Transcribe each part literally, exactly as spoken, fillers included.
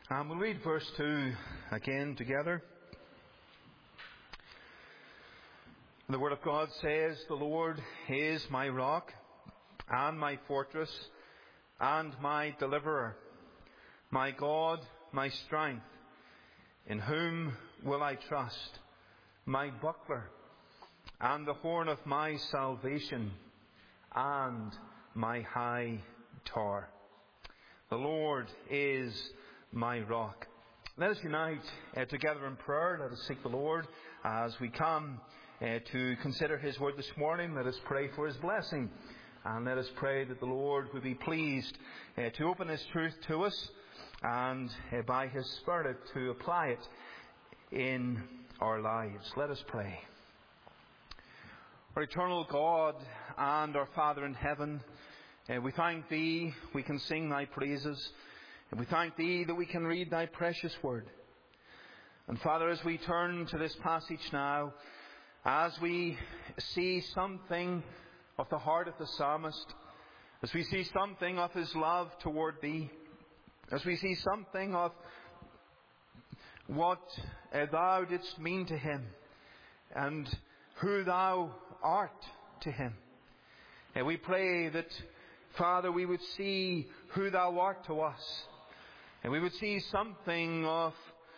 And we'll read verse two again together. The Word of God says, "The Lord is my rock and my fortress and my deliverer, my God, my strength, in whom will I trust, my buckler and the horn of my salvation and my high tower. The Lord is my rock." Let us unite uh, together in prayer. Let us seek the Lord as we come uh, to consider His Word this morning. Let us pray for His blessing. And let us pray that the Lord would be pleased uh, to open His truth to us and uh, by His Spirit to apply it in our lives. Let us pray. Our eternal God and our Father in heaven, uh, we thank Thee, we can sing Thy praises. And we thank Thee that we can read Thy precious Word. And Father, as we turn to this passage now, as we see something of the heart of the psalmist, as we see something of his love toward Thee, as we see something of what uh, Thou didst mean to him and who Thou art to him, and we pray that, Father, we would see who Thou art to us. And we would see something of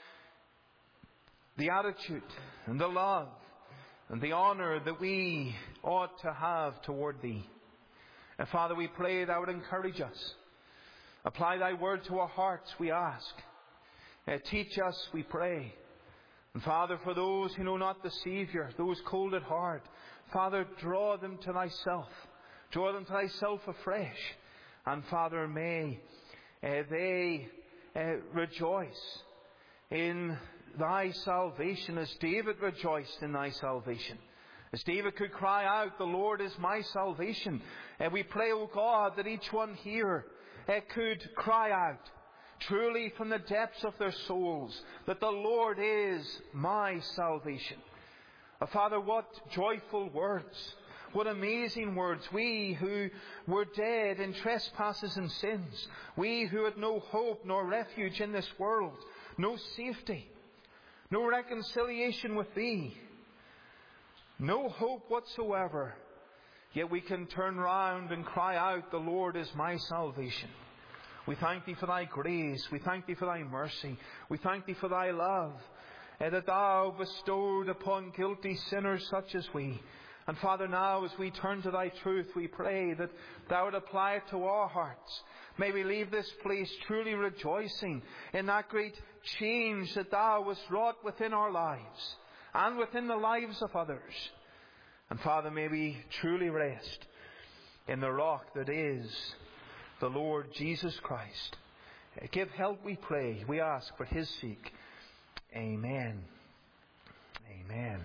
the attitude and the love and the honour that we ought to have toward Thee. And Father, we pray Thou would encourage us. Apply Thy word to our hearts, we ask. Uh, teach us, we pray. And Father, for those who know not the Saviour, those cold at heart, Father, draw them to Thyself. Draw them to Thyself afresh. And Father, may uh, they Uh, rejoice in Thy salvation as David rejoiced in Thy salvation. As David could cry out, "The Lord is my salvation." And we pray, O God, that each one here uh, could cry out truly from the depths of their souls that the Lord is my salvation. Uh, Father, what joyful words. What amazing words. We who were dead in trespasses and sins. We who had no hope nor refuge in this world. No safety. No reconciliation with Thee. No hope whatsoever. Yet we can turn round and cry out, "The Lord is my salvation." We thank Thee for Thy grace. We thank Thee for Thy mercy. We thank Thee for Thy love, and that Thou bestowed upon guilty sinners such as we. And Father, now as we turn to Thy truth, we pray that Thou would apply it to our hearts. May we leave this place truly rejoicing in that great change that Thou hast wrought within our lives and within the lives of others. And Father, may we truly rest in the rock that is the Lord Jesus Christ. Give help, we pray. We ask for His sake. Amen. Amen.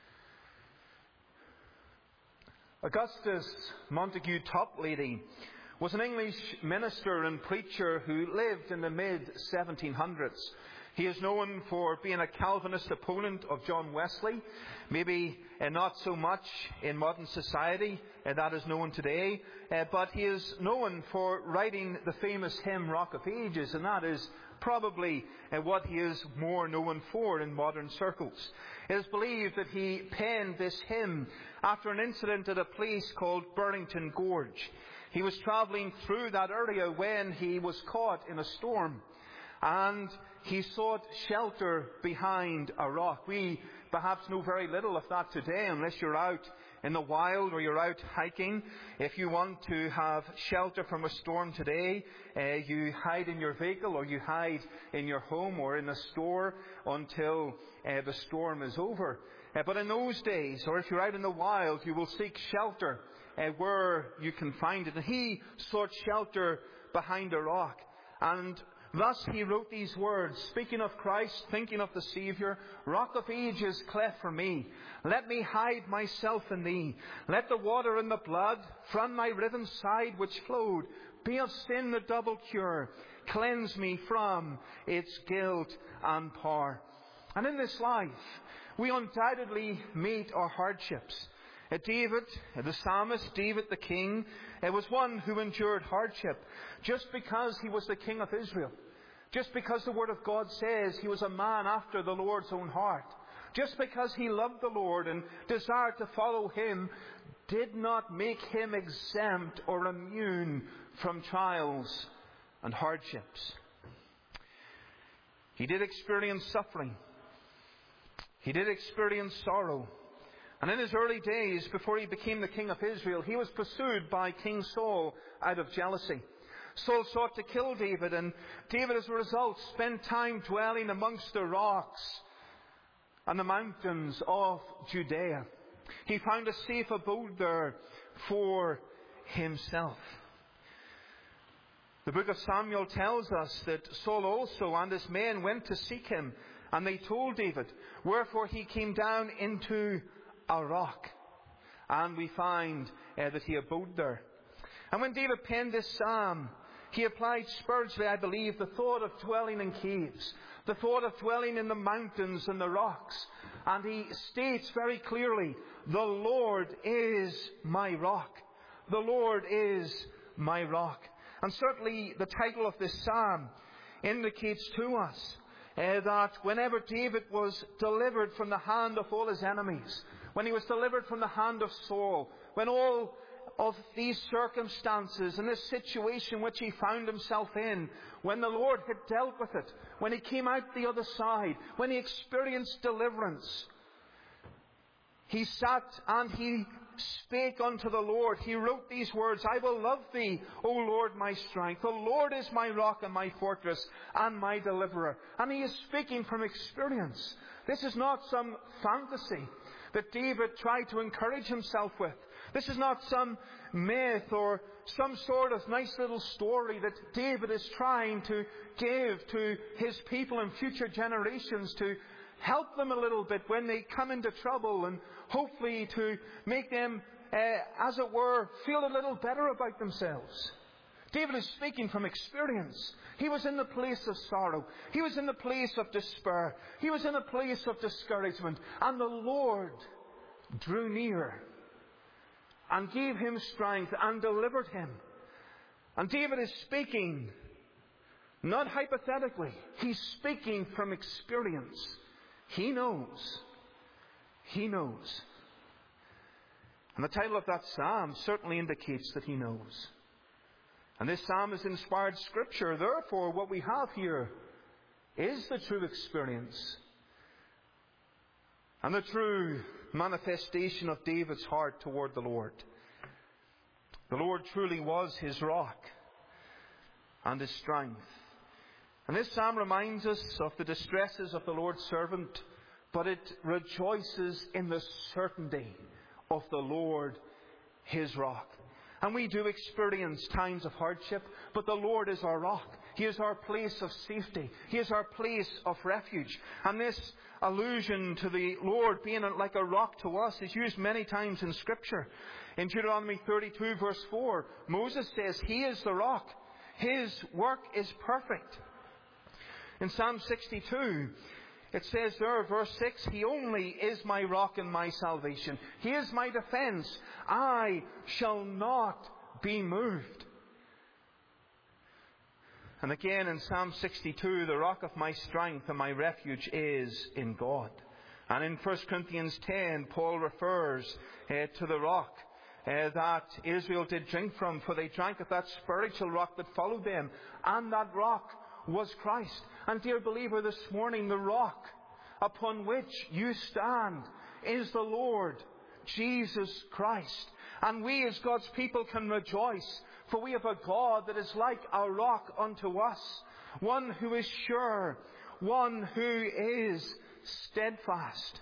Augustus Montague Toplady was an English minister and preacher who lived in the mid seventeen hundreds. He is known for being a Calvinist opponent of John Wesley. Maybe uh, not so much in modern society, uh, that is known today. Uh, but he is known for writing the famous hymn Rock of Ages, and that is probably uh, what he is more known for in modern circles. It is believed that he penned this hymn after an incident at a place called Burlington Gorge. He was travelling through that area when he was caught in a storm, and he sought shelter behind a rock. We perhaps know very little of that today unless you're out in the wild or you're out hiking. If you want to have shelter from a storm today, uh, you hide in your vehicle or you hide in your home or in a store until uh, the storm is over. Uh, but in those days, or if you're out in the wild, you will seek shelter uh, where you can find it. And he sought shelter behind a rock. And thus he wrote these words, speaking of Christ, thinking of the Saviour. "Rock of ages, cleft for me, let me hide myself in Thee. Let the water and the blood from Thy riven side which flowed be of sin the double cure. Cleanse me from its guilt and power." And in this life, we undoubtedly meet our hardships. Uh, David, uh, the psalmist, David the king, uh, was one who endured hardship just because he was the king of Israel. Just because the Word of God says he was a man after the Lord's own heart, just because he loved the Lord and desired to follow him, did not make him exempt or immune from trials and hardships. He did experience suffering. He did experience sorrow. And in his early days, before he became the king of Israel, he was pursued by King Saul out of jealousy. Saul sought to kill David, and David, as a result, spent time dwelling amongst the rocks and the mountains of Judea. He found a safe abode there for himself. The book of Samuel tells us that Saul also and his men went to seek him, and they told David, wherefore he came down into a rock. And we find uh, that he abode there. And when David penned this psalm, he applied spiritually, I believe, the thought of dwelling in caves, the thought of dwelling in the mountains and the rocks. And he states very clearly, the Lord is my rock. The Lord is my rock. And certainly the title of this psalm indicates to us uh, that whenever David was delivered from the hand of all his enemies, when he was delivered from the hand of Saul, when all of these circumstances and this situation which he found himself in, when the Lord had dealt with it, when he came out the other side, when he experienced deliverance, he sat and he spake unto the Lord. He wrote these words, I will love thee, O Lord, my strength. The Lord is my rock and my fortress and my deliverer. And he is speaking from experience. This is not some fantasy that David tried to encourage himself with. This is not some myth or some sort of nice little story that David is trying to give to his people and future generations to help them a little bit when they come into trouble, and hopefully to make them, uh, as it were, feel a little better about themselves. David is speaking from experience. He was in the place of sorrow. He was in the place of despair. He was in a place of discouragement. And the Lord drew near and gave him strength and delivered him. And David is speaking not hypothetically. He's speaking from experience. He knows. He knows. And the title of that psalm certainly indicates that he knows. And this psalm is inspired Scripture. Therefore, what we have here is the true experience and the true manifestation of David's heart toward the Lord. The Lord truly was his rock and his strength. And this psalm reminds us of the distresses of the Lord's servant, but it rejoices in the certainty of the Lord, his rock. And we do experience times of hardship, but the Lord is our rock. He is our place of safety. He is our place of refuge. And this allusion to the Lord being like a rock to us is used many times in Scripture. In Deuteronomy thirty-two verse four, Moses says, He is the rock. His work is perfect. In Psalm sixty-two, it says there, verse six, He only is my rock and my salvation. He is my defense. I shall not be moved. And again in Psalm sixty-two, the rock of my strength and my refuge is in God. And in First Corinthians ten, Paul refers uh, to the rock uh, that Israel did drink from, for they drank of that spiritual rock that followed them. And that rock was Christ. And dear believer, this morning, the rock upon which you stand is the Lord Jesus Christ. And we as God's people can rejoice, for we have a God that is like a rock unto us, one who is sure, one who is steadfast.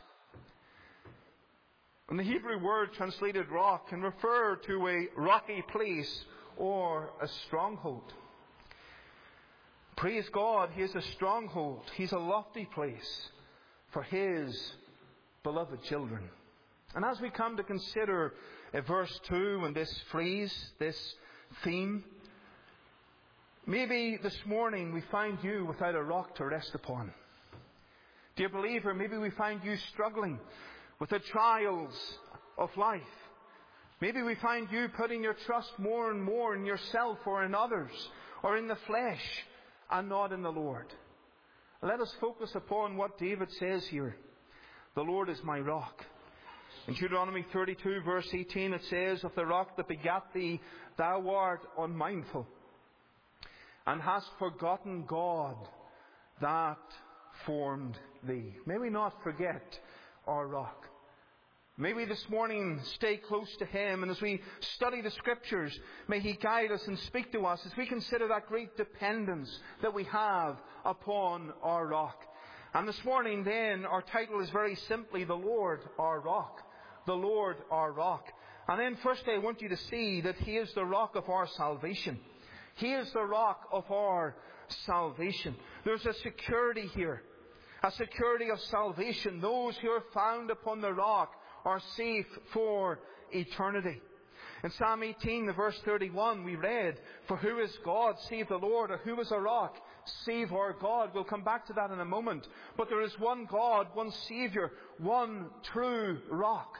And the Hebrew word translated rock can refer to a rocky place or a stronghold. Praise God, He is a stronghold. He's a lofty place for His beloved children. And as we come to consider uh, verse two and this phrase, this theme, maybe this morning we find you without a rock to rest upon. Dear believer, maybe we find you struggling with the trials of life. Maybe we find you putting your trust more and more in yourself or in others or in the flesh. and not in the Lord. Let us focus upon what David says here. The Lord is my rock. In Deuteronomy thirty-two, verse eighteen, it says, Of the rock that begat thee, thou art unmindful, and hast forgotten God that formed thee. May we not forget our rock. May we this morning stay close to Him, and as we study the Scriptures, may He guide us and speak to us as we consider that great dependence that we have upon our rock. And this morning then, our title is very simply, The Lord our rock. The Lord our rock. And then firstly, I want you to see that He is the rock of our salvation. He is the rock of our salvation. There's a security here. A security of salvation. Those who are found upon the rock are safe for eternity. In Psalm eighteen, the verse thirty-one, we read, For who is God save the Lord? Or who is a rock save our God? We'll come back to that in a moment. But there is one God, one Saviour, one true rock.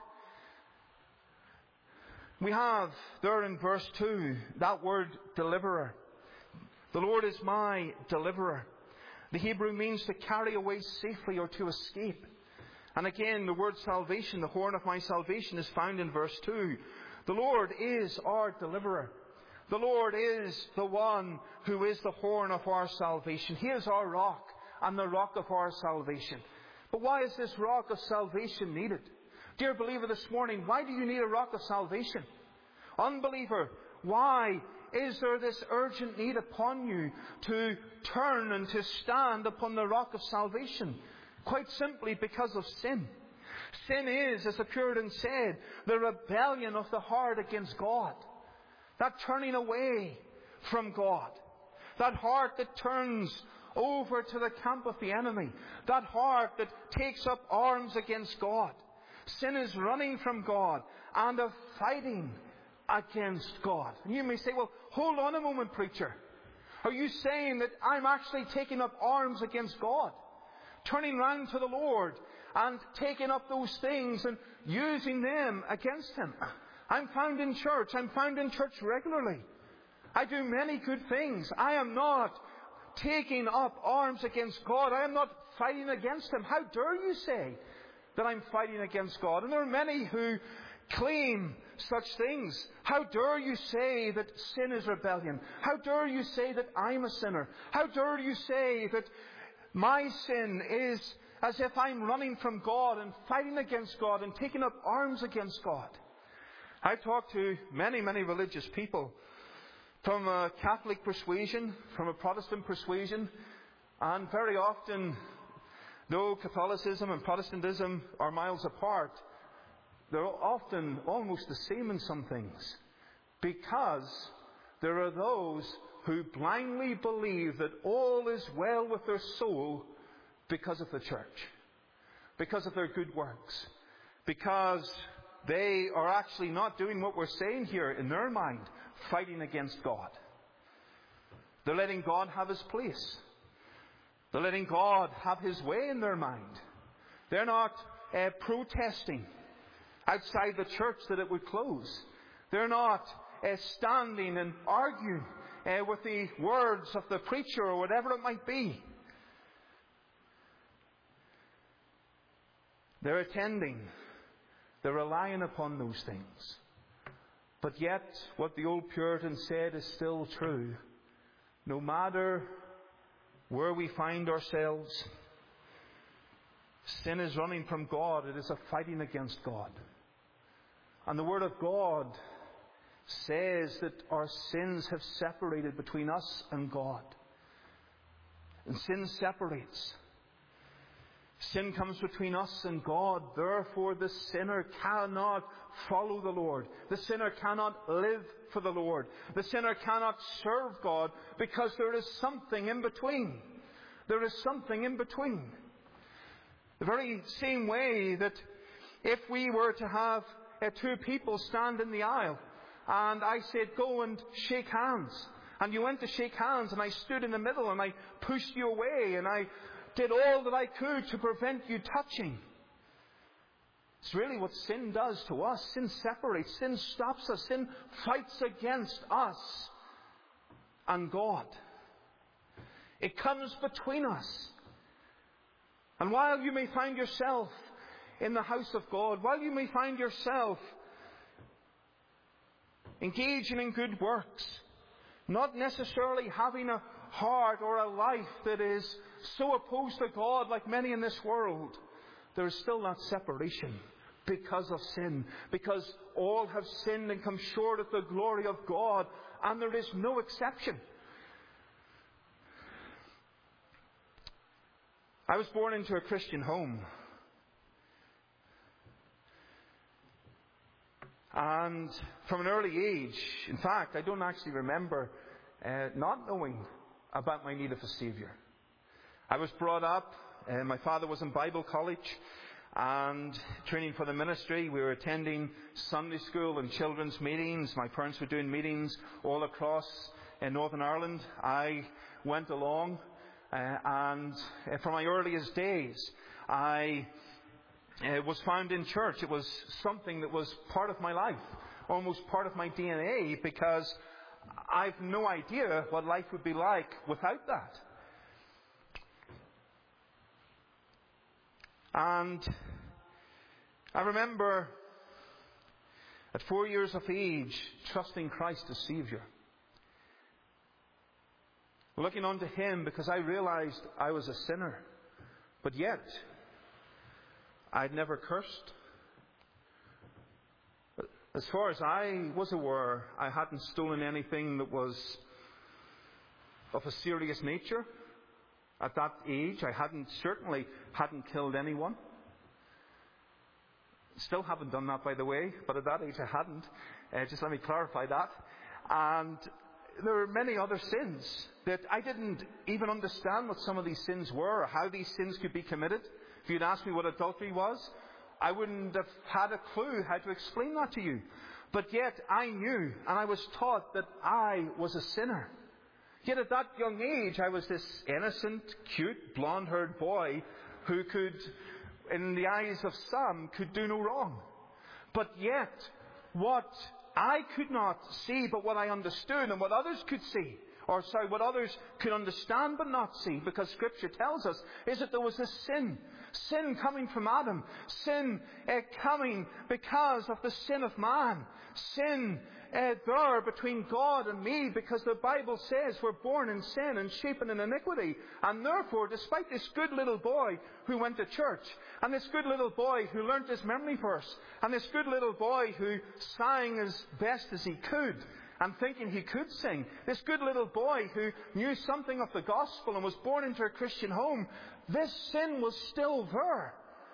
We have there in verse two that word deliverer. The Lord is my deliverer. The Hebrew means to carry away safely or to escape. And again, the word salvation, the horn of my salvation, is found in verse two. The Lord is our deliverer. The Lord is the one who is the horn of our salvation. He is our rock and the rock of our salvation. But why is this rock of salvation needed? Dear believer, this morning, why do you need a rock of salvation? Unbeliever, why is there this urgent need upon you to turn and to stand upon the rock of salvation? Quite simply because of sin. Sin is, as the Puritan said, the rebellion of the heart against God. That turning away from God. That heart that turns over to the camp of the enemy. That heart that takes up arms against God. Sin is running from God and a fighting against God. And you may say, well, hold on a moment, preacher. Are you saying that I'm actually taking up arms against God? Turning round to the Lord and taking up those things and using them against Him. I'm found in church. I'm found in church regularly. I do many good things. I am not taking up arms against God. I am not fighting against Him. How dare you say that I'm fighting against God? And there are many who claim such things. How dare you say that sin is rebellion? How dare you say that I'm a sinner? How dare you say that my sin is as if I'm running from God and fighting against God and taking up arms against God? I talk to many, many religious people from a Catholic persuasion, from a Protestant persuasion, and very often, though Catholicism and Protestantism are miles apart, they're often almost the same in some things, because there are those who blindly believe that all is well with their soul because of the church, because of their good works, because they are actually not doing what we're saying here in their mind, fighting against God. They're letting God have His place. They're letting God have His way in their mind. They're not uh, protesting outside the church that it would close. They're not uh, standing and arguing uh, with the words of the preacher or whatever it might be. They're attending. They're relying upon those things. But yet, what the old Puritan said is still true. No matter where we find ourselves, sin is running from God. It is a fighting against God. And the Word of God says that our sins have separated between us and God. And sin separates. Sin comes between us and God. Therefore, the sinner cannot follow the Lord. The sinner cannot live for the Lord. The sinner cannot serve God because there is something in between. There is something in between. The very same way that if we were to have uh, two people stand in the aisle and I said, go and shake hands. And you went to shake hands and I stood in the middle and I pushed you away and I did all that I could to prevent you touching. It's really what sin does to us. Sin separates. Sin stops us. Sin fights against us and God. It comes between us. And while you may find yourself in the house of God, while you may find yourself engaging in good works, not necessarily having a heart or a life that is so opposed to God like many in this world, there is still that separation because of sin. Because all have sinned and come short of the glory of God, and there is no exception. I was born into a Christian home. And from an early age, in fact, I don't actually remember uh, not knowing about my need of a Saviour. I was brought up, uh, my father was in Bible college and training for the ministry. We were attending Sunday school and children's meetings. My parents were doing meetings all across in Northern Ireland. I went along uh, and uh, from my earliest days, I uh, was found in church. It was something that was part of my life, almost part of my D N A, because I've no idea what life would be like without that. And I remember at four years of age trusting Christ as Saviour. Looking unto Him because I realized I was a sinner. But yet, I'd never cursed. As far as I was aware, I hadn't stolen anything that was of a serious nature. At that age, I hadn't certainly hadn't killed anyone. Still haven't done that, by the way, but at that age I hadn't. Uh, just let me clarify that. And there were many other sins that I didn't even understand what some of these sins were, or how these sins could be committed. If you'd asked me what adultery was, I wouldn't have had a clue how to explain that to you. But yet I knew, and I was taught that I was a sinner. Yet at that young age, I was this innocent, cute, blonde-haired boy who could, in the eyes of some, could do no wrong. But yet, what I could not see, but what I understood, and what others could see, or sorry, what others could understand but not see, because Scripture tells us, is that there was this sin. Sin coming from Adam. Sin uh, coming because of the sin of man. Sin uh, there between God and me, because the Bible says we're born in sin and shapen in iniquity. And therefore, despite this good little boy who went to church, and this good little boy who learnt his memory verse, and this good little boy who sang as best as he could, and thinking he could sing, this good little boy who knew something of the gospel and was born into a Christian home, this sin was still there.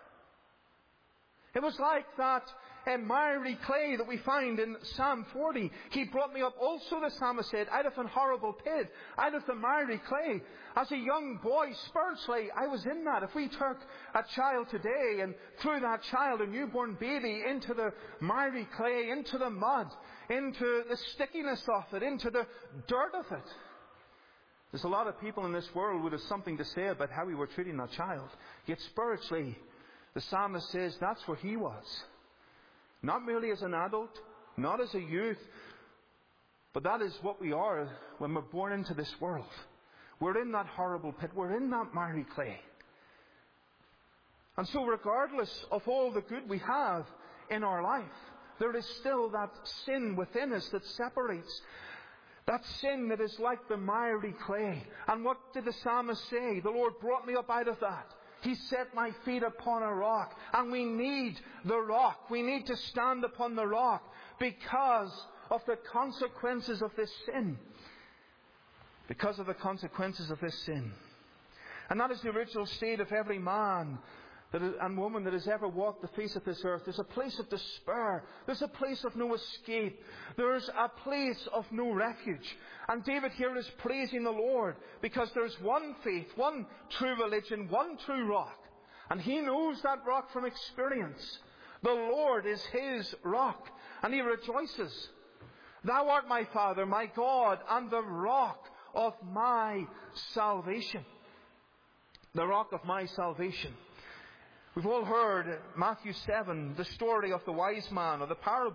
It was like that uh, miry clay that we find in Psalm forty. He brought me up also, the psalmist said, out of an horrible pit, out of the miry clay. As a young boy, spiritually, I was in that. If we took a child today and threw that child, a newborn baby, into the miry clay, into the mud, into the stickiness of it, into the dirt of it, there's a lot of people in this world who would have something to say about how we were treating that child. Yet spiritually, the psalmist says that's where he was. Not merely as an adult, not as a youth, but that is what we are when we're born into this world. We're in that horrible pit. We're in that miry clay. And so regardless of all the good we have in our life, there is still that sin within us that separates. That sin that is like the miry clay. And what did the psalmist say? The Lord brought me up out of that. He set my feet upon a rock. And we need the rock. We need to stand upon the rock because of the consequences of this sin. Because of the consequences of this sin. And that is the original state of every man that is, and woman that has ever walked the face of this earth. There's a place of despair. There's a place of no escape. There's a place of no refuge. And David here is praising the Lord because there's one faith, one true religion, one true rock. And he knows that rock from experience. The Lord is his rock. And he rejoices. Thou art my Father, my God, and the rock of my salvation. The rock of my salvation. We've all heard Matthew seven, the story of the wise man, or the parable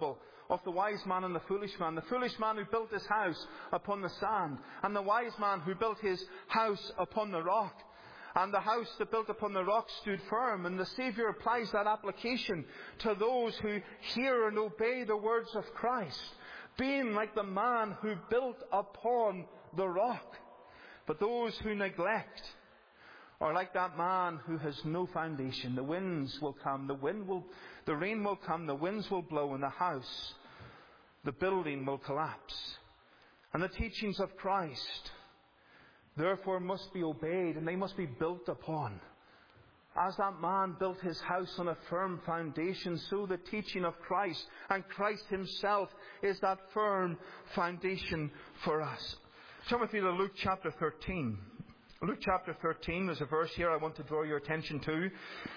of the wise man and the foolish man. The foolish man who built his house upon the sand, and the wise man who built his house upon the rock. And the house that built upon the rock stood firm. And the Saviour applies that application to those who hear and obey the words of Christ, being like the man who built upon the rock. But those who neglect are like that man who has no foundation. The winds will come, the wind will, the rain will come, the winds will blow, and the house, the building will collapse. And the teachings of Christ, therefore, must be obeyed, and they must be built upon. As that man built his house on a firm foundation, so the teaching of Christ and Christ himself is that firm foundation for us. Turn with me to Luke chapter thirteen. Luke chapter thirteen, there's a verse here I want to draw your attention to.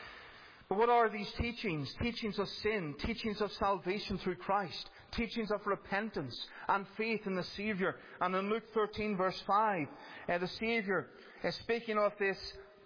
But what are these teachings? Teachings of sin, teachings of salvation through Christ, teachings of repentance and faith in the Saviour. And in Luke thirteen verse five, uh, the Saviour is speaking of this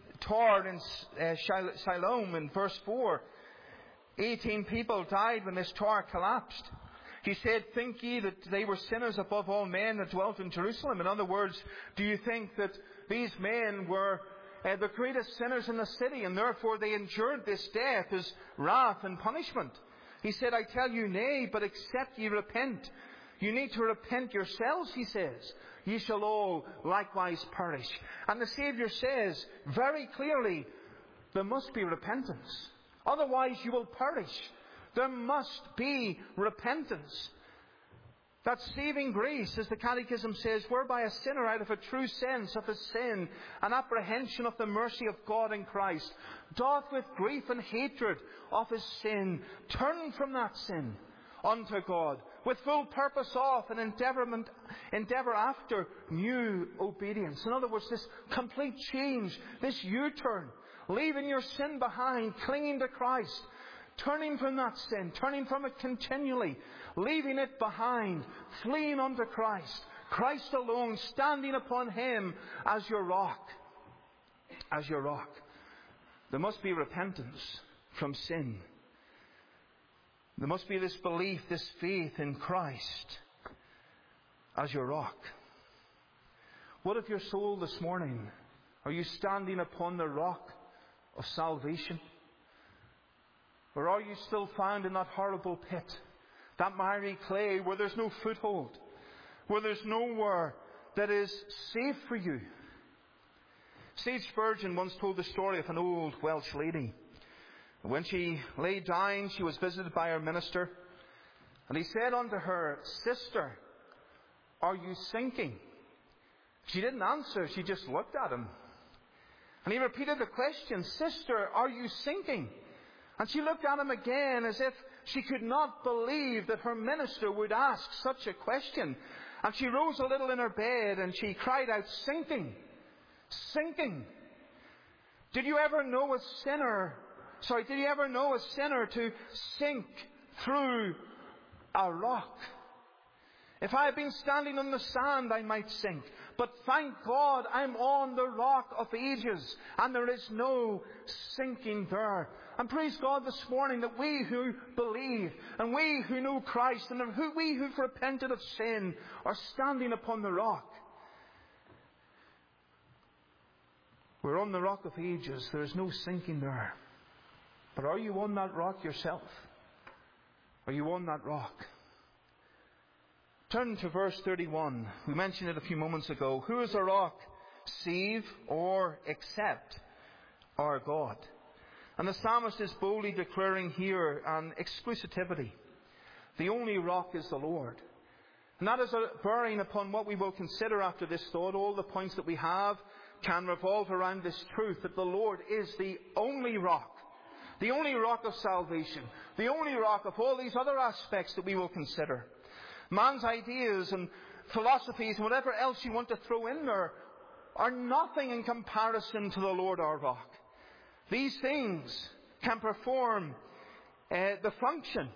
tower in uh, Siloam in verse four. Eighteen people died when this tower collapsed. He said, think ye that they were sinners above all men that dwelt in Jerusalem? In other words, do you think that these men were uh, the greatest sinners in the city, and therefore they endured this death as wrath and punishment? He said, I tell you, nay, but except ye repent. You need to repent yourselves, he says. Ye shall all likewise perish. And the Saviour says very clearly, there must be repentance. Otherwise you will perish. There must be repentance. That saving grace, as the Catechism says, whereby a sinner out of a true sense of his sin and apprehension of the mercy of God in Christ, doth with grief and hatred of his sin turn from that sin unto God, with full purpose of and endeavourment, endeavour after new obedience. In other words, this complete change, this U-turn, leaving your sin behind, clinging to Christ, turning from that sin, turning from it continually, leaving it behind, fleeing unto Christ, Christ alone, standing upon Him as your rock, as your rock. There must be repentance from sin. There must be this belief, this faith in Christ as your rock. What of your soul this morning? Are you standing upon the rock of salvation? Or are you still found in that horrible pit, that miry clay where there's no foothold, where there's nowhere that is safe for you? Sage Spurgeon once told the story of an old Welsh lady. When she lay dying, she was visited by her minister, and he said unto her, Sister, are you sinking? She didn't answer, she just looked at him. And he repeated the question, Sister, are you sinking? And she looked at him again as if she could not believe that her minister would ask such a question. And she rose a little in her bed and she cried out, Sinking! Sinking! Did you ever know a sinner, sorry, did you ever know a sinner to sink through a rock? If I had been standing on the sand, I might sink. But thank God I'm on the rock of ages, and there is no sinking there. And praise God this morning that we who believe, and we who know Christ, and who, we who've repented of sin, are standing upon the rock. We're on the rock of ages. There is no sinking there. But are you on that rock yourself? Are you on that rock? Turn to verse thirty-one. We mentioned it a few moments ago. Who is a rock, save or except our God? And the psalmist is boldly declaring here an exclusivity. The only rock is the Lord. And that is a bearing upon what we will consider after this thought. All the points that we have can revolve around this truth that the Lord is the only rock. The only rock of salvation. The only rock of all these other aspects that we will consider. Man's ideas and philosophies and whatever else you want to throw in there are nothing in comparison to the Lord our rock. These things can perform uh, the function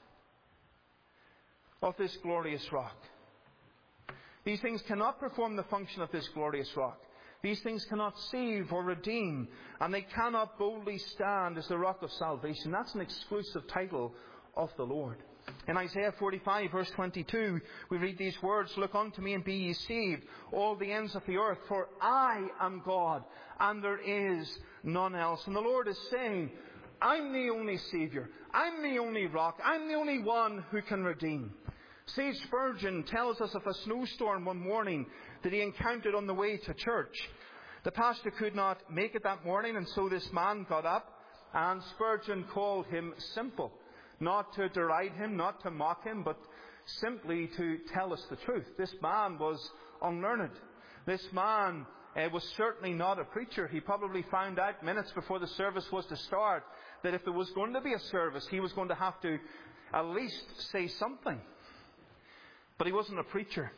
of this glorious rock. These things cannot perform the function of this glorious rock. These things cannot save or redeem, and they cannot boldly stand as the rock of salvation. That's an exclusive title of the Lord. In Isaiah forty-five, verse twenty-two, we read these words, "Look unto me and be ye saved, all the ends of the earth, for I am God, and there is none else." And the Lord is saying, I'm the only Saviour. I'm the only rock. I'm the only one who can redeem. Sage Spurgeon tells us of a snowstorm one morning that he encountered on the way to church. The pastor could not make it that morning, and so this man got up, and Spurgeon called him simple. Not to deride him, not to mock him, but simply to tell us the truth. This man was unlearned. This man uh, was certainly not a preacher. He probably found out minutes before the service was to start that if there was going to be a service, he was going to have to at least say something. But he wasn't a preacher.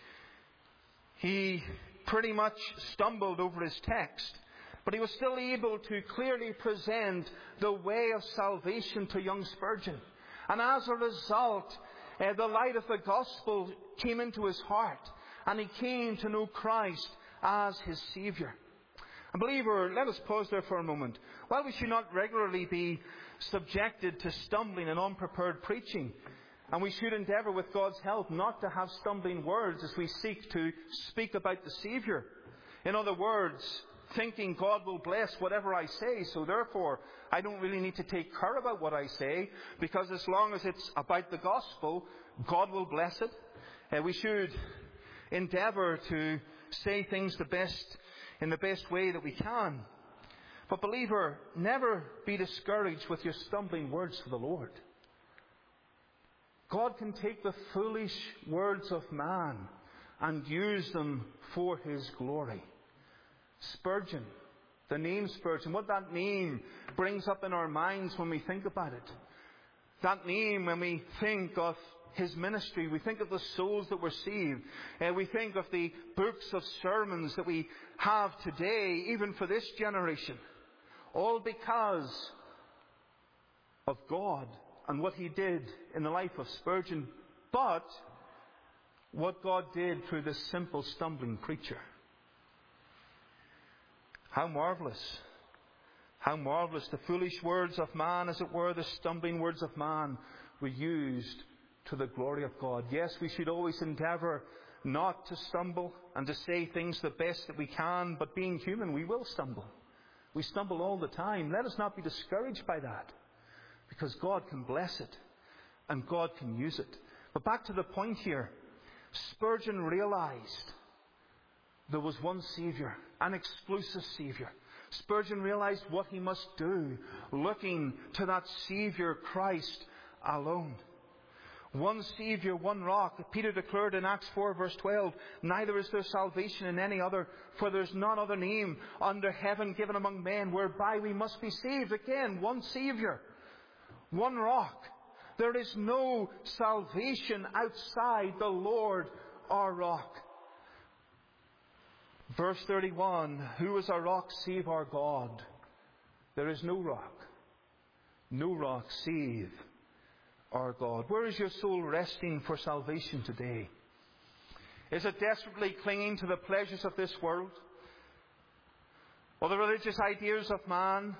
He pretty much stumbled over his text. But he was still able to clearly present the way of salvation to young Spurgeon. And as a result, uh, the light of the gospel came into his heart. And he came to know Christ as his Saviour. And believer, let us pause there for a moment. While we should not regularly be subjected to stumbling and unprepared preaching, and we should endeavour with God's help not to have stumbling words as we seek to speak about the Saviour. In other words, thinking God will bless whatever I say, so therefore I don't really need to take care about what I say, because as long as it's about the gospel, God will bless it. Uh, we should endeavour to say things the best in the best way that we can. But believer, never be discouraged with your stumbling words to the Lord. God can take the foolish words of man and use them for His glory. Spurgeon, the name Spurgeon, what that name brings up in our minds when we think about it. That name, when we think of his ministry, we think of the souls that were saved. Uh, we think of the books of sermons that we have today, even for this generation. All because of God and what He did in the life of Spurgeon, but what God did through this simple stumbling preacher. How marvellous. How marvellous. The foolish words of man, as it were, the stumbling words of man, were used to the glory of God. Yes, we should always endeavour not to stumble and to say things the best that we can, but being human, we will stumble. We stumble all the time. Let us not be discouraged by that, because God can bless it and God can use it. But back to the point here, Spurgeon realised there was one Saviour, an exclusive Saviour. Spurgeon realised what he must do, looking to that Saviour, Christ alone. One Saviour, one rock. Peter declared in Acts four verse twelve, "Neither is there salvation in any other, for there is none other name under heaven given among men whereby we must be saved." Again, one Saviour, one rock. There is no salvation outside the Lord our rock. Verse thirty-one, "Who is our rock save our God?" There is no rock, no rock save our God. Where is your soul resting for salvation today? Is it desperately clinging to the pleasures of this world, or the religious ideas of man?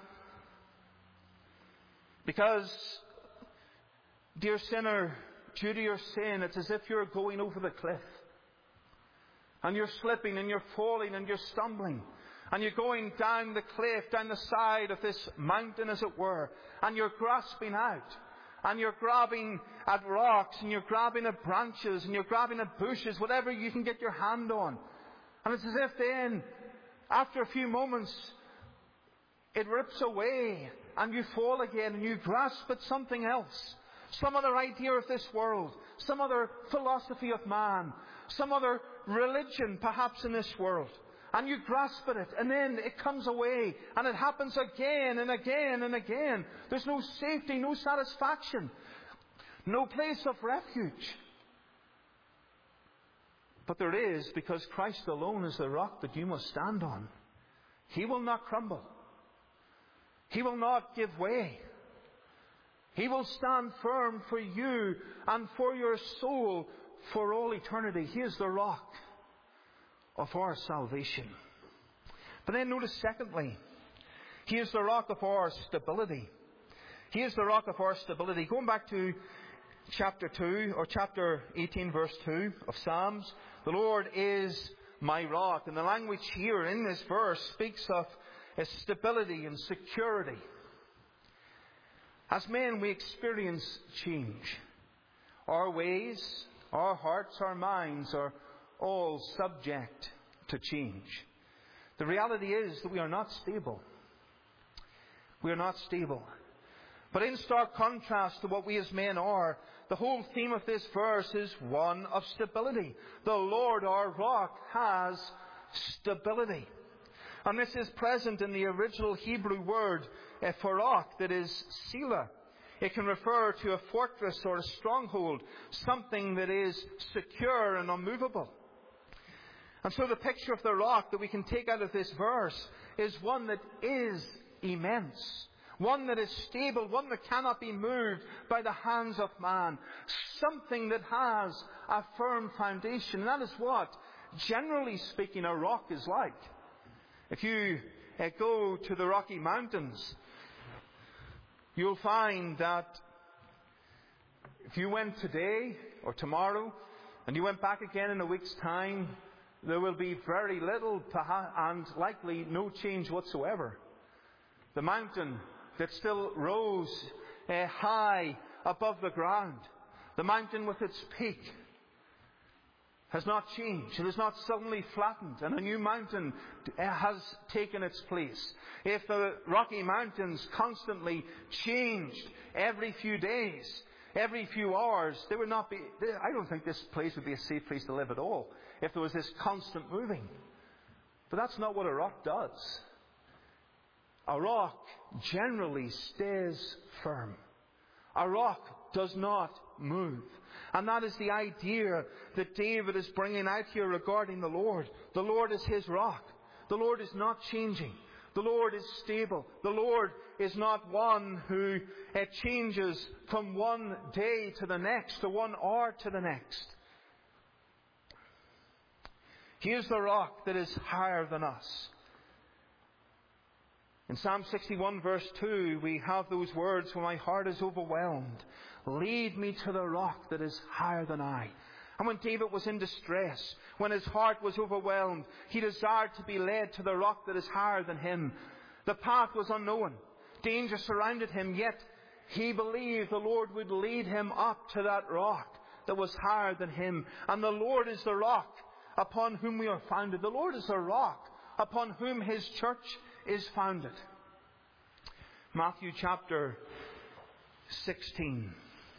Because, dear sinner, due to your sin, it's as if you're going over the cliff. And you're slipping and you're falling and you're stumbling. And you're going down the cliff, down the side of this mountain, as it were. And you're grasping out. And you're grabbing at rocks, and you're grabbing at branches, and you're grabbing at bushes, whatever you can get your hand on. And it's as if then, after a few moments, it rips away, and you fall again, and you grasp at something else. Some other idea of this world, some other philosophy of man, some other religion perhaps in this world. And you grasp at it, and then it comes away, and it happens again and again and again. There's no safety, no satisfaction, no place of refuge. But there is, because Christ alone is the rock that you must stand on. He will not crumble. He will not give way. He will stand firm for you and for your soul for all eternity. He is the rock of our salvation. But then notice secondly, He is the rock of our stability. He is the rock of our stability. Going back to chapter two, or chapter eighteen, verse two of Psalms. The Lord is my rock. And the language here in this verse speaks of a stability and security. As men, we experience change. Our ways, our hearts, our minds are all subject to change. The reality is that we are not stable. We are not stable. But in stark contrast to what we as men are, the whole theme of this verse is one of stability. The Lord, our rock, has stability. And this is present in the original Hebrew word for rock, that is Selah. It can refer to a fortress or a stronghold, something that is secure and unmovable. And so the picture of the rock that we can take out of this verse is one that is immense. One that is stable, one that cannot be moved by the hands of man. Something that has a firm foundation. And that is what, generally speaking, a rock is like. If you uh, go to the Rocky Mountains, you'll find that if you went today or tomorrow and you went back again in a week's time, there will be very little to ha- and likely no change whatsoever. The mountain that still rose uh, high above the ground, the mountain with its peak, has not changed. It has not suddenly flattened, and a new mountain has taken its place. If the Rocky Mountains constantly changed every few days, every few hours, they would not be. I don't think this place would be a safe place to live at all if there was this constant moving. But that's not what a rock does. A rock generally stays firm. A rock does not move. And that is the idea that David is bringing out here regarding the Lord. The Lord is his rock. The Lord is not changing. The Lord is stable. The Lord is not one who uh, changes from one day to the next, or one hour to the next. He is the rock that is higher than us. In Psalm sixty-one verse two, we have those words, "When my heart is overwhelmed, lead me to the rock that is higher than I." And when David was in distress, when his heart was overwhelmed, he desired to be led to the rock that is higher than him. The path was unknown. Danger surrounded him, yet he believed the Lord would lead him up to that rock that was higher than him. And the Lord is the rock upon whom we are founded. The Lord is the rock upon whom his church is founded. Matthew chapter sixteen.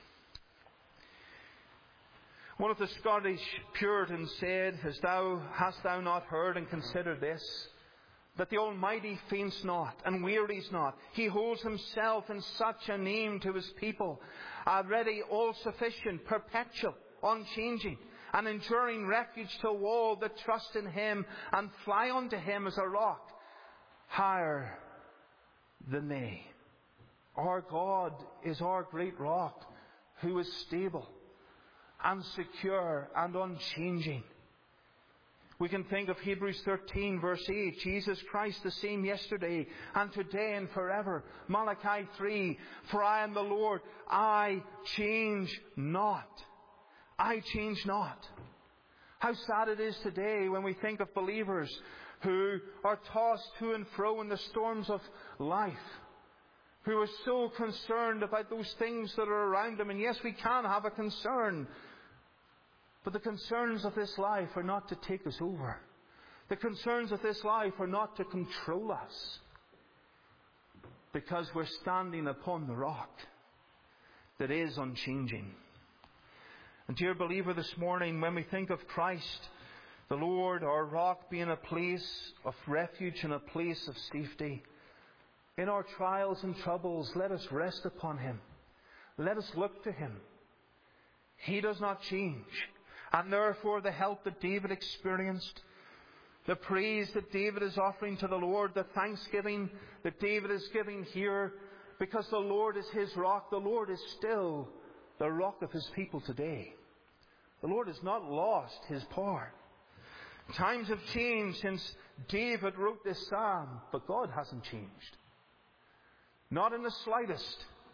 One of the Scottish Puritans said, "Hast thou, hast thou not heard and considered this, that the Almighty faints not and wearies not. He holds himself in such a name to his people, a ready, all-sufficient, perpetual, unchanging, and enduring refuge to all that trust in him and fly unto him as a rock higher than they." Our God is our great rock, who is stable and secure and unchanging. We can think of Hebrews thirteen verse eight, Jesus Christ the same yesterday and today and forever. Malachi three, "For I am the Lord, I change not." I change not. How sad it is today when we think of believers who are tossed to and fro in the storms of life, who are so concerned about those things that are around them. And yes, we can have a concern, but the concerns of this life are not to take us over. The concerns of this life are not to control us, because we're standing upon the rock that is unchanging. And dear believer, this morning, when we think of Christ, the Lord, our rock, being a place of refuge and a place of safety, in our trials and troubles, let us rest upon him. Let us look to him. He does not change. And therefore the help that David experienced, the praise that David is offering to the Lord, the thanksgiving that David is giving here, because the Lord is his rock, the Lord is still the rock of his people today. The Lord has not lost his power. Times have changed since David wrote this psalm, but God hasn't changed. Not in the slightest.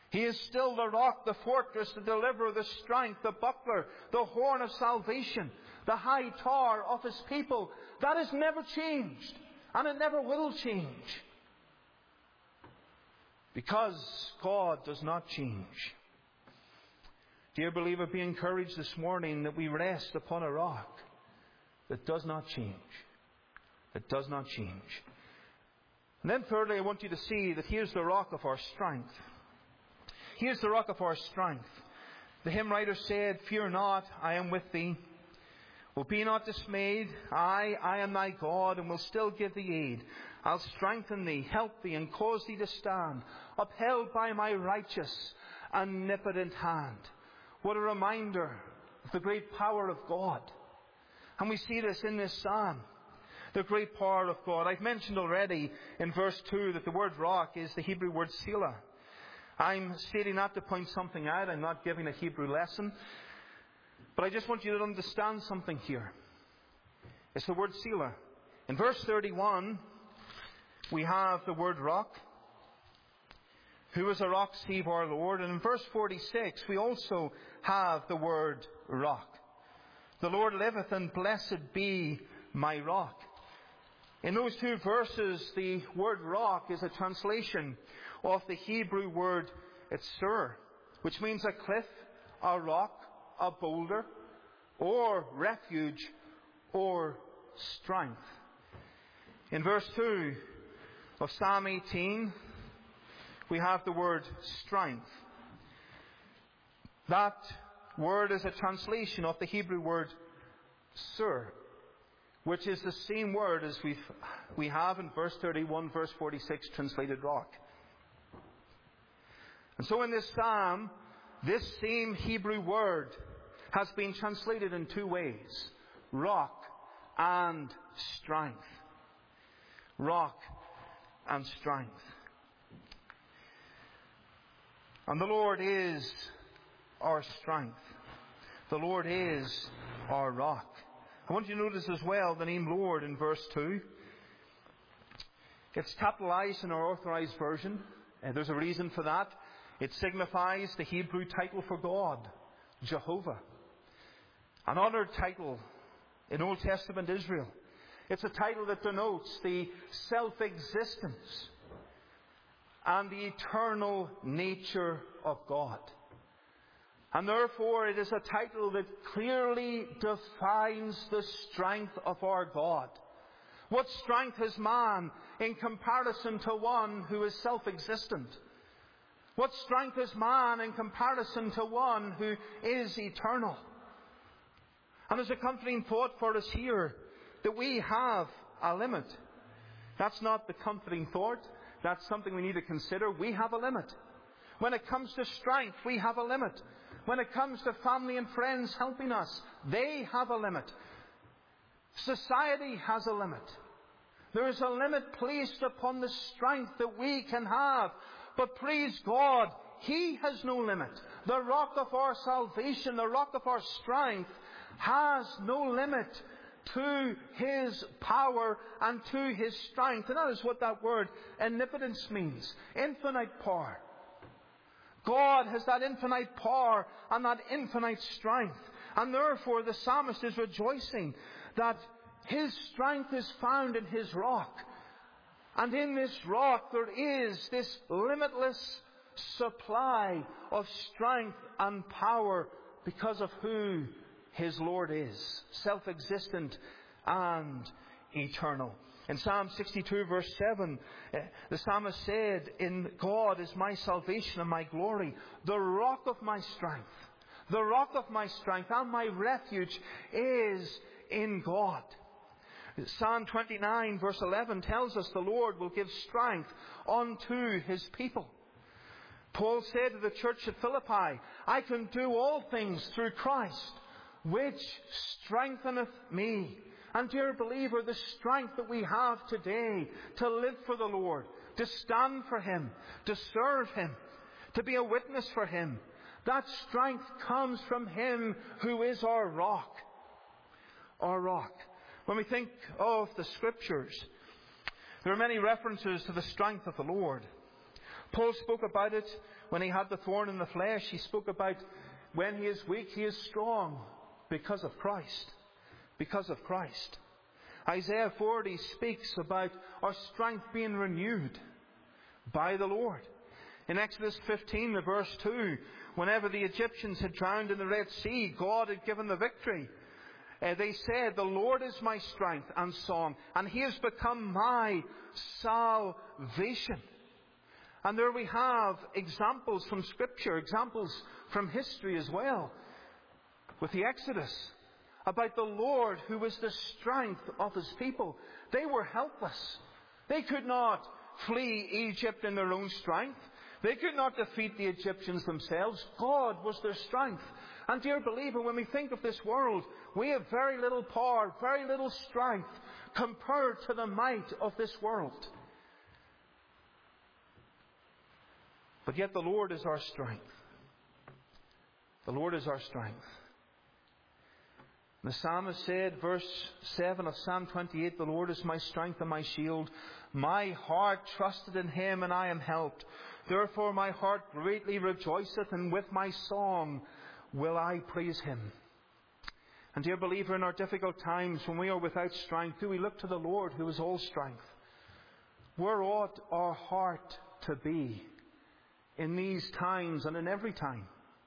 He is still the rock, the fortress, the deliverer, the strength, the buckler, the horn of salvation, the high tower of His people. That has never changed, and it never will change. Because God does not change. Dear believer, be encouraged this morning that we rest upon a rock that does not change. That does not change. And then thirdly, I want you to see that here's the rock of our strength. Here's the rock of our strength. The hymn writer said, "Fear not, I am with thee. Well, be not dismayed. I, I am thy God, and will still give thee aid. I'll strengthen thee, help thee, and cause thee to stand, upheld by my righteous, omnipotent hand." What a reminder of the great power of God. And we see this in this psalm. The great power of God. I've mentioned already in verse two that the word rock is the Hebrew word Selah. I'm stating that to point something out. I'm not giving a Hebrew lesson. But I just want you to understand something here. It's the word Selah. In verse thirty-one, we have the word rock. Who is a rock save our Lord? And in verse forty-six, we also have the word rock. The Lord liveth, and blessed be my rock. In those two verses, the word rock is a translation of the Hebrew word Sur, which means a cliff, a rock, a boulder, or refuge, or strength. In verse two of Psalm eighteen, we have the word strength. That word is a translation of the Hebrew word Sur, which is the same word as we've, we have in verse thirty-one, verse forty-six, translated rock. And so in this psalm, this same Hebrew word has been translated in two ways: rock and strength. Rock and strength. And the Lord is our strength. The Lord is our rock. I want you to notice as well the name Lord in verse two. It's capitalized in our Authorized Version. And there's a reason for that. It signifies the Hebrew title for God, Jehovah. An honored title in Old Testament Israel. It's a title that denotes the self-existence and the eternal nature of God. And therefore it is a title that clearly defines the strength of our God. What strength has man in comparison to one who is self-existent? What strength has man in comparison to one who is eternal? And as a comforting thought for us here, that we have a limit. That's not the comforting thought. That's something we need to consider. We have a limit. When it comes to strength, we have a limit. When it comes to family and friends helping us, they have a limit. Society has a limit. There is a limit placed upon the strength that we can have. But praise God, He has no limit. The rock of our salvation, the rock of our strength, has no limit to His power and to His strength. And that is what that word omnipotence means. Infinite power. God has that infinite power and that infinite strength. And therefore the psalmist is rejoicing that his strength is found in His rock. And in this rock there is this limitless supply of strength and power because of who His Lord is. Self-existent and eternal. In Psalm sixty-two verse seven, the psalmist said, "In God is my salvation and my glory, the rock of my strength. The rock of my strength and my refuge is in God." Psalm twenty-nine verse eleven tells us the Lord will give strength unto His people. Paul said to the church at Philippi, "I can do all things through Christ, which strengtheneth me." And dear believer, the strength that we have today to live for the Lord, to stand for Him, to serve Him, to be a witness for Him, that strength comes from Him who is our rock. Our rock. When we think of the Scriptures, there are many references to the strength of the Lord. Paul spoke about it when he had the thorn in the flesh. He spoke about when he is weak, he is strong because of Christ. Because of Christ. Isaiah forty speaks about our strength being renewed by the Lord. In Exodus fifteen, the verse two, whenever the Egyptians had drowned in the Red Sea, God had given the victory. Uh, they said, "The Lord is my strength and song, and He has become my salvation." And there we have examples from Scripture, examples from history as well, with the Exodus, about the Lord who was the strength of His people. They were helpless. They could not flee Egypt in their own strength. They could not defeat the Egyptians themselves. God was their strength. And dear believer, when we think of this world, we have very little power, very little strength compared to the might of this world. But yet the Lord is our strength. The Lord is our strength. The psalmist said, verse seven of Psalm twenty-eight, "The Lord is my strength and my shield. My heart trusted in Him, and I am helped. Therefore my heart greatly rejoiceth, and with my song will I praise Him." And dear believer, in our difficult times, when we are without strength, do we look to the Lord who is all strength? Where ought our heart to be in these times and in every time?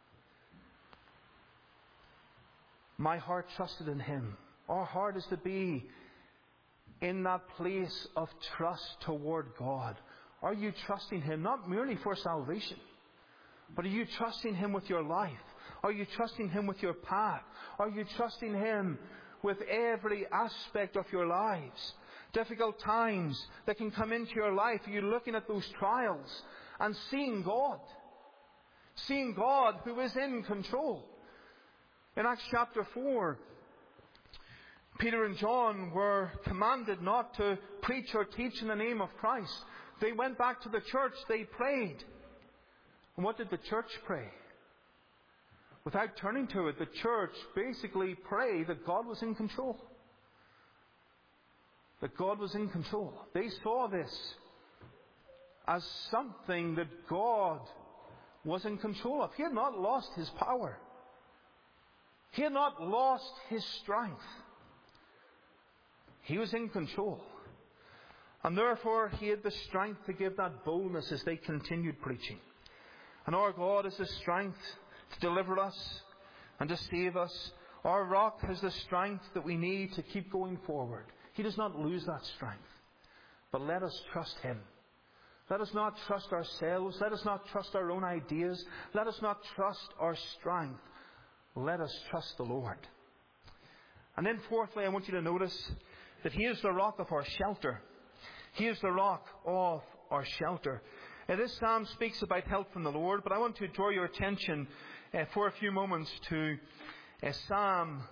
My heart trusted in Him. Our heart is to be in that place of trust toward God. Are you trusting Him not merely for salvation, but are you trusting Him with your life? Are you trusting Him with your path? Are you trusting Him with every aspect of your lives? Difficult times that can come into your life, are you looking at those trials and seeing God? Seeing God who is in control. In Acts chapter four, Peter and John were commanded not to preach or teach in the name of Christ. They went back to the church, they prayed. And what did the church pray? Without turning to it, the church basically prayed that God was in control. That God was in control. They saw this as something that God was in control of. He had not lost His power. He had not lost His strength. He was in control. And therefore He had the strength to give that boldness as they continued preaching. And our God has the strength to deliver us and to save us. Our rock has the strength that we need to keep going forward. He does not lose that strength. But let us trust Him. Let us not trust ourselves. Let us not trust our own ideas. Let us not trust our strength. Let us trust the Lord. And then fourthly, I want you to notice that He is the rock of our shelter. He is the rock of our shelter. Now, this psalm speaks about help from the Lord, but I want to draw your attention uh, for a few moments to uh, Psalm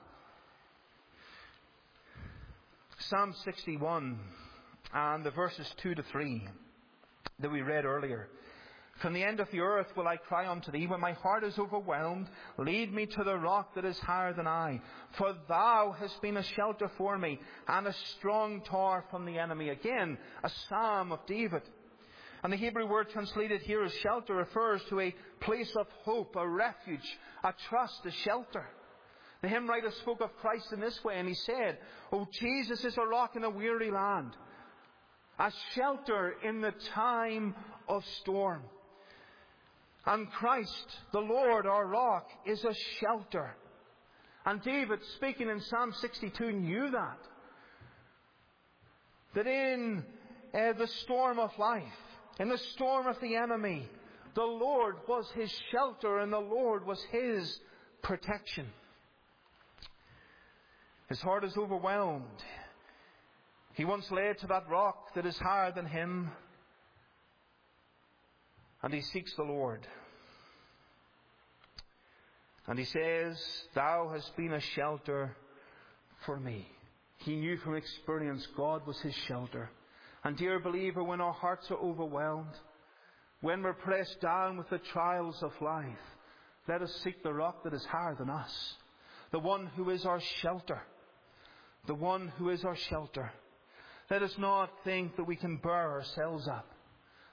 Psalm sixty-one and the verses two to three that we read earlier. "From the end of the earth will I cry unto Thee. When my heart is overwhelmed, lead me to the rock that is higher than I. For Thou hast been a shelter for me, and a strong tower from the enemy." Again, a psalm of David. And the Hebrew word translated here as shelter refers to a place of hope, a refuge, a trust, a shelter. The hymn writer spoke of Christ in this way, and he said, "O Jesus is a rock in a weary land, a shelter in the time of storm." And Christ, the Lord, our rock, is a shelter. And David, speaking in Psalm sixty-two, knew that. That in uh, the storm of life, in the storm of the enemy, the Lord was his shelter and the Lord was his protection. His heart is overwhelmed. He once led to that rock that is higher than him, and he seeks the Lord. And he says, "Thou hast been a shelter for me." He knew from experience God was his shelter. And dear believer, when our hearts are overwhelmed, when we're pressed down with the trials of life, let us seek the rock that is higher than us. The one who is our shelter. The one who is our shelter. Let us not think that we can bear ourselves up.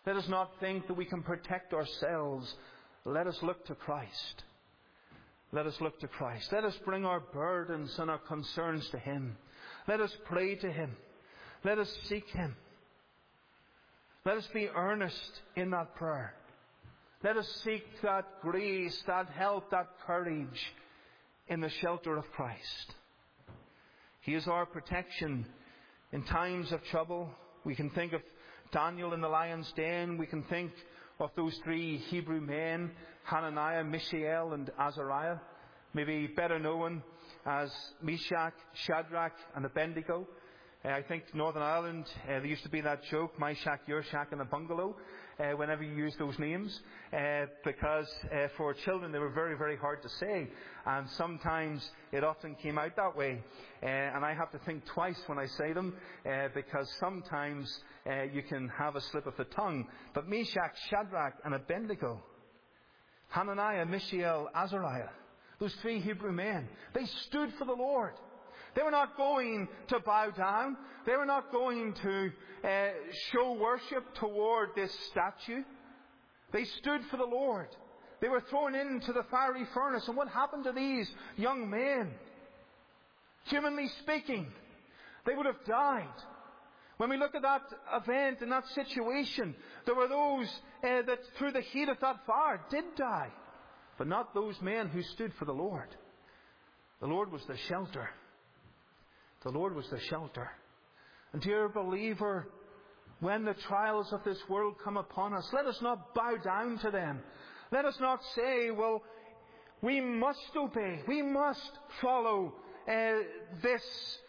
Let us not think that we can protect ourselves. Let us look to Christ. Let us look to Christ. Let us bring our burdens and our concerns to Him. Let us pray to Him. Let us seek Him. Let us be earnest in that prayer. Let us seek that grace, that help, that courage in the shelter of Christ. He is our protection in times of trouble. We can think of Daniel in the lion's den. We can think of those three Hebrew men, Hananiah, Mishael and Azariah, maybe better known as Meshach, Shadrach and Abednego. Uh, I think Northern Ireland, uh, there used to be that joke, my shack, your shack and a bungalow, uh, whenever you use those names, uh, because uh, for children they were very, very hard to say, and sometimes it often came out that way, uh, and I have to think twice when I say them, uh, because sometimes uh, you can have a slip of the tongue. But Meshach, Shadrach and Abednego, Hananiah, Mishael, Azariah, those three Hebrew men, they stood for the Lord. They were not going to bow down. They were not going to uh, show worship toward this statue. They stood for the Lord. They were thrown into the fiery furnace. And what happened to these young men? Humanly speaking, they would have died. When we look at that event and that situation, there were those uh, that through the heat of that fire did die. But not those men who stood for the Lord. The Lord was the shelter. The Lord was the shelter. And dear believer, when the trials of this world come upon us, let us not bow down to them. Let us not say, well, we must obey. We must follow uh, this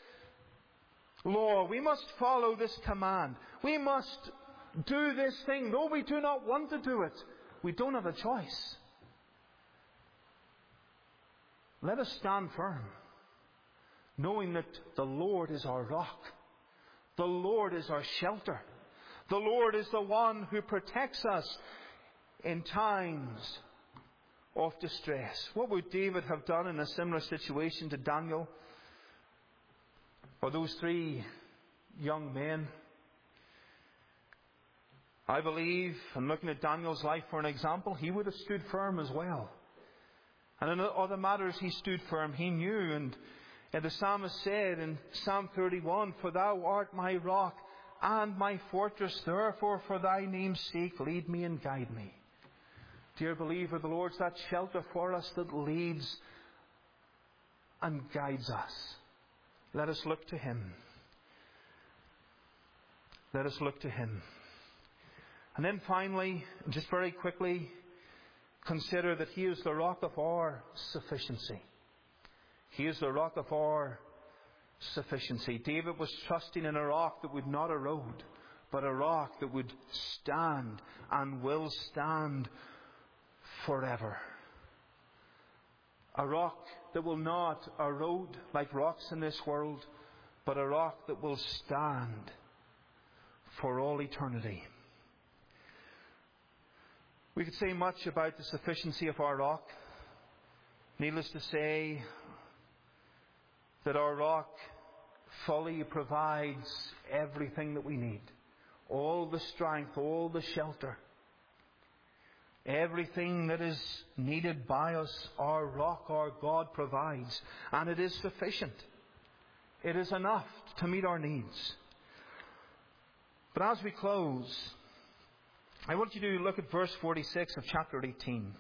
law. We must follow this command. We must do this thing. Though we do not want to do it, we don't have a choice. Let us stand firm, knowing that the Lord is our rock. The Lord is our shelter. The Lord is the one who protects us in times of distress. What would David have done in a similar situation to Daniel or those three young men? I believe, and looking at Daniel's life for an example, he would have stood firm as well. And in other matters he stood firm. He knew, and And the psalmist said in Psalm thirty-one, "For thou art my rock and my fortress, therefore for thy name's sake lead me and guide me." Dear believer, the Lord's that shelter for us that leads and guides us. Let us look to Him. Let us look to Him. And then finally, just very quickly, consider that He is the rock of our sufficiency. He is the rock of our sufficiency. David was trusting in a rock that would not erode, but a rock that would stand and will stand forever. A rock that will not erode like rocks in this world, but a rock that will stand for all eternity. We could say much about the sufficiency of our rock. Needless to say, that our rock fully provides everything that we need. All the strength, all the shelter. Everything that is needed by us, our rock, our God provides. And it is sufficient. It is enough to meet our needs. But as we close, I want you to look at verse forty-six of chapter eighteen.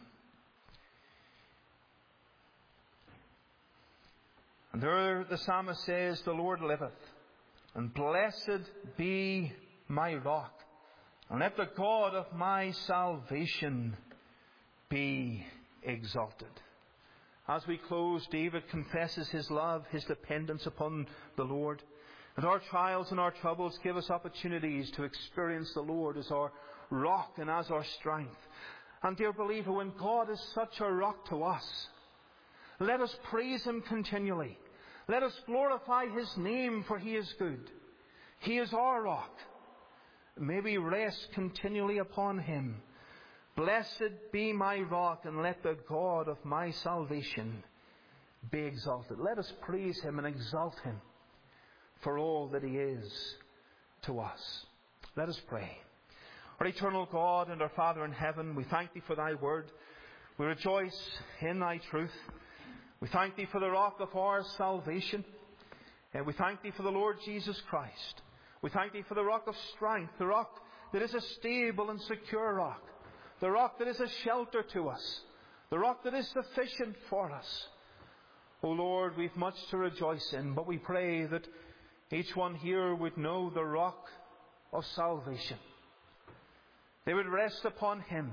And there the psalmist says, "The Lord liveth, and blessed be my rock, and let the God of my salvation be exalted." As we close, David confesses his love, his dependence upon the Lord. And our trials and our troubles give us opportunities to experience the Lord as our rock and as our strength. And dear believer, when God is such a rock to us, let us praise Him continually. Let us glorify His name, for He is good. He is our rock. May we rest continually upon Him. Blessed be my rock, and let the God of my salvation be exalted. Let us praise Him and exalt Him for all that He is to us. Let us pray. Our eternal God and our Father in heaven, we thank Thee for Thy word. We rejoice in Thy truth. We thank Thee for the rock of our salvation. And we thank Thee for the Lord Jesus Christ. We thank Thee for the rock of strength, the rock that is a stable and secure rock, the rock that is a shelter to us, the rock that is sufficient for us. O Lord, we've much to rejoice in, but we pray that each one here would know the rock of salvation. They would rest upon Him.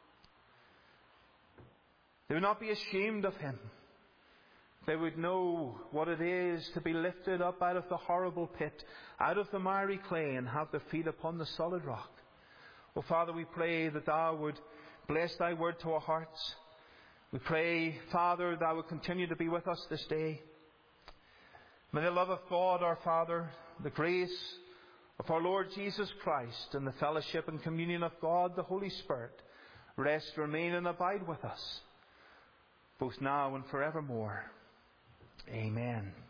They would not be ashamed of Him. They would know what it is to be lifted up out of the horrible pit, out of the miry clay, and have their feet upon the solid rock. Oh, Father, we pray that Thou would bless Thy word to our hearts. We pray, Father, Thou would continue to be with us this day. May the love of God, our Father, the grace of our Lord Jesus Christ, and the fellowship and communion of God, the Holy Spirit, rest, remain, and abide with us, both now and forevermore. Amen.